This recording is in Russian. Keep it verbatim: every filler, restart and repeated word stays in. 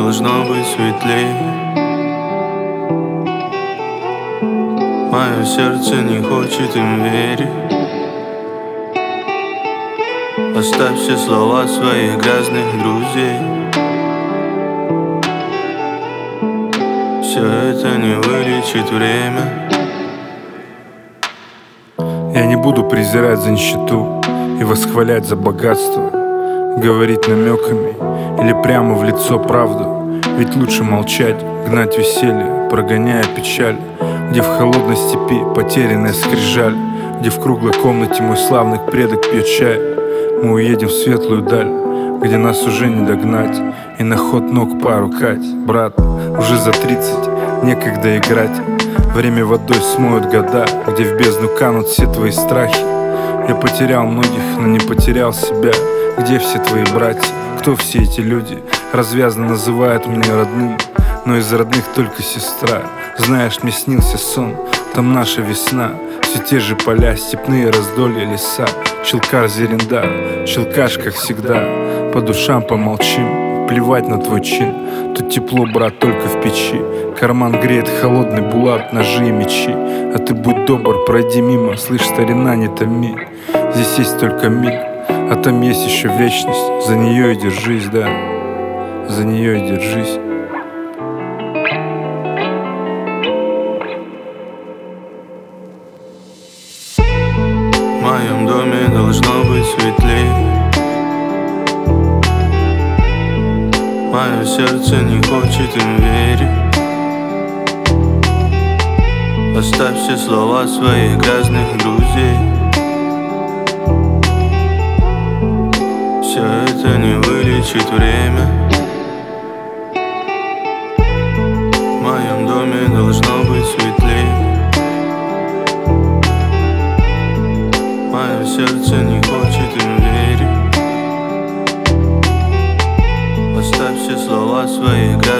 должно быть светлее. Мое сердце не хочет им верить. Оставь все слова своих грязных друзей. Все это не вылечит время. Я не буду презирать за нищету и восхвалять за богатство, говорить намеками или прямо в лицо правду. Ведь лучше молчать, гнать веселье, прогоняя печаль. Где в холодной степи потерянная скрижаль, где в круглой комнате мой славный предок пьет чай. Мы уедем в светлую даль, где нас уже не догнать и на ход ног порукать. Брат, уже за тридцать, некогда играть. Время водой смоет года, где в бездну канут все твои страхи. Я потерял многих, но не потерял себя. Где все твои братья? Кто все эти люди? Развязно называют меня родным, но из родных только сестра. Знаешь, мне снился сон, там наша весна. Все те же поля, степные раздолья, леса. Челкар, Зерендар, челкаш, как всегда. По душам помолчим, плевать на твой чин. Тут тепло, брат, только в печи. Карман греет холодный булат, ножи и мечи. А ты будь добр, пройди мимо, слышь, старина, не томи. Здесь есть только миг, а там есть еще вечность. За нее и держись, да, за нее и держись. В моем доме должно быть светлее. Мое сердце не хочет им верить. Оставь все слова своих грязных друзей. Все это не вылечит время. В моем доме должно быть светлее. Мое сердце не хочет им верить. Оставь все слова своих грязных